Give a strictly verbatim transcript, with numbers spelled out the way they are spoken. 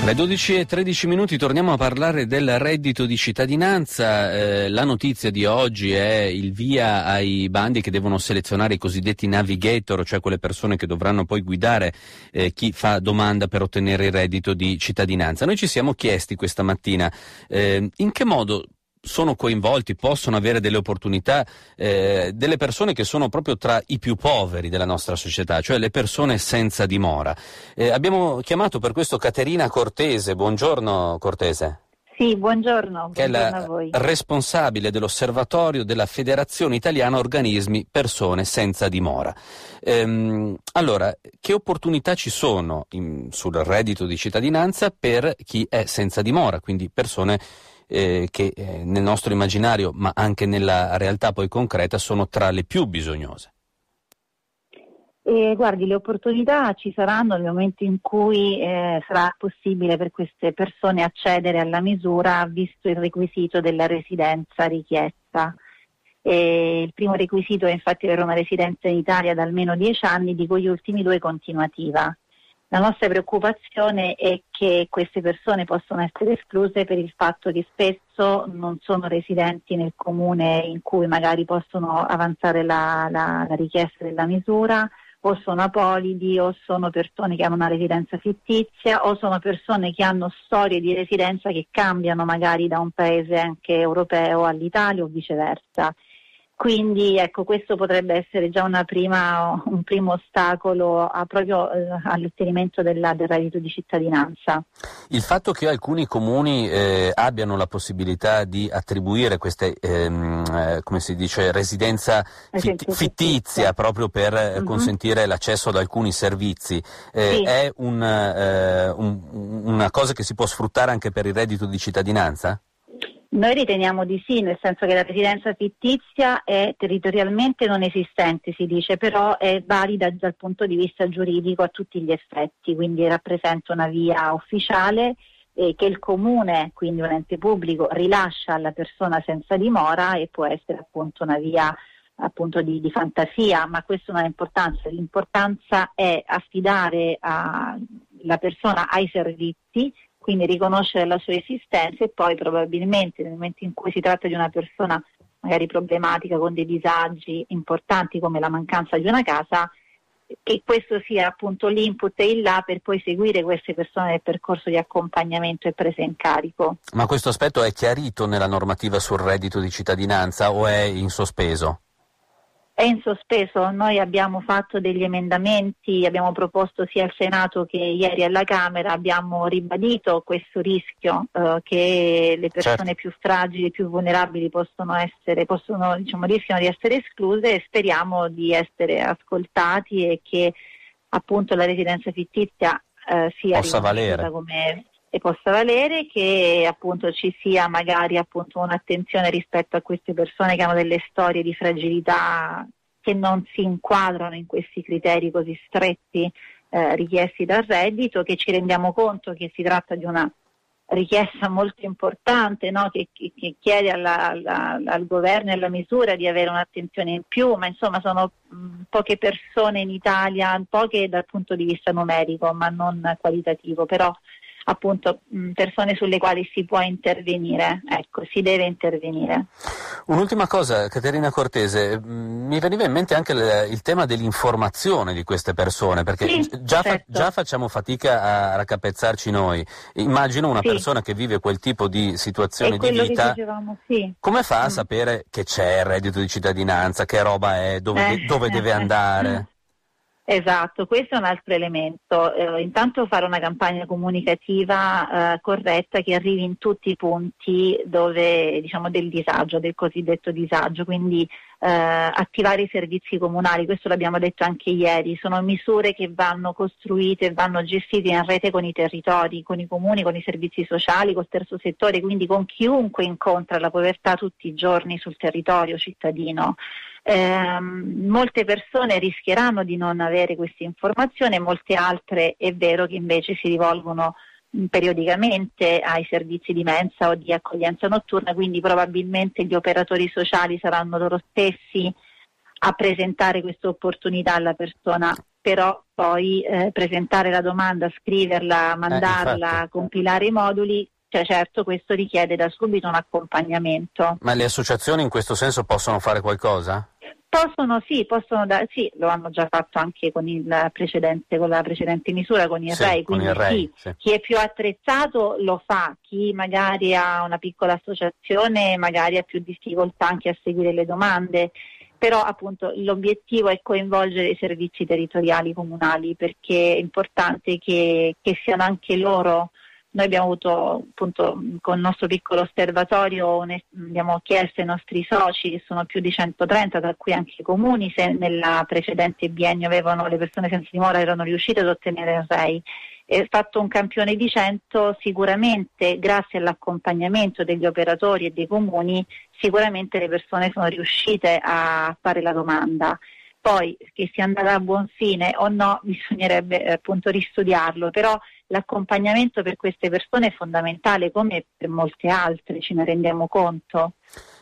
Alle dodici e tredici minuti torniamo a parlare del reddito di cittadinanza. Eh, la notizia di oggi è il via ai bandi che devono selezionare i cosiddetti navigator, cioè quelle persone che dovranno poi guidare eh, chi fa domanda per ottenere il reddito di cittadinanza. Noi ci siamo chiesti questa mattina eh, in che modo sono coinvolti, possono avere delle opportunità eh, delle persone che sono proprio tra i più poveri della nostra società, cioè le persone senza dimora. Eh, abbiamo chiamato per questo Caterina Cortese. Buongiorno Cortese. Sì, buongiorno. Che buongiorno è la a voi. responsabile dell'osservatorio della Federazione Italiana Organismi Persone Senza Dimora. Ehm, allora, che opportunità ci sono in, sul reddito di cittadinanza per chi è senza dimora, quindi persone Eh, che eh, nel nostro immaginario, ma anche nella realtà poi concreta, sono tra le più bisognose? Eh, guardi, le opportunità ci saranno nel momento in cui eh, sarà possibile per queste persone accedere alla misura, visto il requisito della residenza richiesta. Eh, il primo requisito è infatti avere una residenza in Italia da almeno dieci anni, di cui gli ultimi due continuativa. La nostra preoccupazione è che queste persone possono essere escluse per il fatto che spesso non sono residenti nel comune in cui magari possono avanzare la, la, la richiesta della misura, o sono apolidi, o sono persone che hanno una residenza fittizia, o sono persone che hanno storie di residenza che cambiano magari da un paese anche europeo all'Italia o viceversa. Quindi ecco, questo potrebbe essere già una prima, un primo ostacolo a, proprio eh, all'ottenimento della, del reddito di cittadinanza. Il fatto che alcuni comuni eh, abbiano la possibilità di attribuire queste, ehm, eh, come si dice, residenza fitt- fittizia proprio per uh-huh. consentire l'accesso ad alcuni servizi, eh, sì. è un, eh, un, una cosa che si può sfruttare anche per il reddito di cittadinanza? Noi riteniamo di sì, nel senso che la residenza fittizia è territorialmente non esistente, si dice, però è valida dal punto di vista giuridico a tutti gli effetti, quindi rappresenta una via ufficiale eh, che il comune, quindi un ente pubblico, rilascia alla persona senza dimora, e può essere appunto una via appunto di, di fantasia, ma questo non ha importanza. L'importanza è affidare a, la persona ai servizi, quindi riconoscere la sua esistenza, e poi probabilmente nel momento in cui si tratta di una persona magari problematica con dei disagi importanti come la mancanza di una casa, che questo sia appunto l'input e il là per poi seguire queste persone nel percorso di accompagnamento e presa in carico. Ma questo aspetto è chiarito nella normativa sul reddito di cittadinanza o è in sospeso? È in sospeso. Noi abbiamo fatto degli emendamenti, abbiamo proposto sia al Senato che ieri alla Camera, abbiamo ribadito questo rischio eh, che le persone certo. più fragili, più vulnerabili possono essere, possono, diciamo, rischiano di essere escluse, e speriamo di essere ascoltati e che appunto la residenza fittizia eh, sia possa valere. come e possa valere, che appunto ci sia magari appunto un'attenzione rispetto a queste persone che hanno delle storie di fragilità che non si inquadrano in questi criteri così stretti eh, richiesti dal reddito, che ci rendiamo conto che si tratta di una richiesta molto importante, no? che, che, che chiede alla, alla, al governo e alla misura di avere un'attenzione in più, ma insomma sono mh, poche persone in Italia, poche dal punto di vista numerico ma non qualitativo, però appunto persone sulle quali si può intervenire, ecco, si deve intervenire. Un'ultima cosa, Caterina Cortese, mi veniva in mente anche il, il tema dell'informazione di queste persone, perché sì, già, certo. fa, già facciamo fatica a raccapezzarci noi. Immagino una sì. persona che vive quel tipo di situazione di vita, che dicevamo, sì. come fa a mm. sapere che c'è il reddito di cittadinanza, che roba è, dove, eh, de, dove deve andare? Esatto, questo è un altro elemento. Eh, intanto fare una campagna comunicativa eh, corretta che arrivi in tutti i punti dove, diciamo, del disagio, del cosiddetto disagio, quindi eh, attivare i servizi comunali, questo l'abbiamo detto anche ieri, sono misure che vanno costruite e vanno gestite in rete con i territori, con i comuni, con i servizi sociali, col terzo settore, quindi con chiunque incontra la povertà tutti i giorni sul territorio cittadino. Eh, molte persone rischieranno di non avere queste informazioni, e molte altre è vero che invece si rivolgono mh, periodicamente ai servizi di mensa o di accoglienza notturna, quindi probabilmente gli operatori sociali saranno loro stessi a presentare questa opportunità alla persona però poi eh, presentare la domanda, scriverla, mandarla, eh, compilare i moduli, cioè certo questo richiede da subito un accompagnamento. Ma le associazioni in questo senso possono fare qualcosa? Possono, sì, possono da, sì, lo hanno già fatto anche con il precedente, con la precedente misura, con il Sì, R E I, con quindi il R E I, sì, sì. chi è più attrezzato lo fa, chi magari ha una piccola associazione magari ha più difficoltà anche a seguire le domande, però appunto l'obiettivo è coinvolgere i servizi territoriali comunali, perché è importante che, che siano anche loro. Noi abbiamo avuto appunto con il nostro piccolo osservatorio, abbiamo chiesto ai nostri soci, che sono più di centotrenta, tra cui anche i comuni, se nella precedente biennio avevano, le persone senza dimora erano riuscite ad ottenere il R E I. È fatto un campione di cento, sicuramente grazie all'accompagnamento degli operatori e dei comuni, sicuramente le persone sono riuscite a fare la domanda. Poi che sia andata a buon fine o no bisognerebbe eh, appunto ristudiarlo, però l'accompagnamento per queste persone è fondamentale come per molte altre, ce ne rendiamo conto.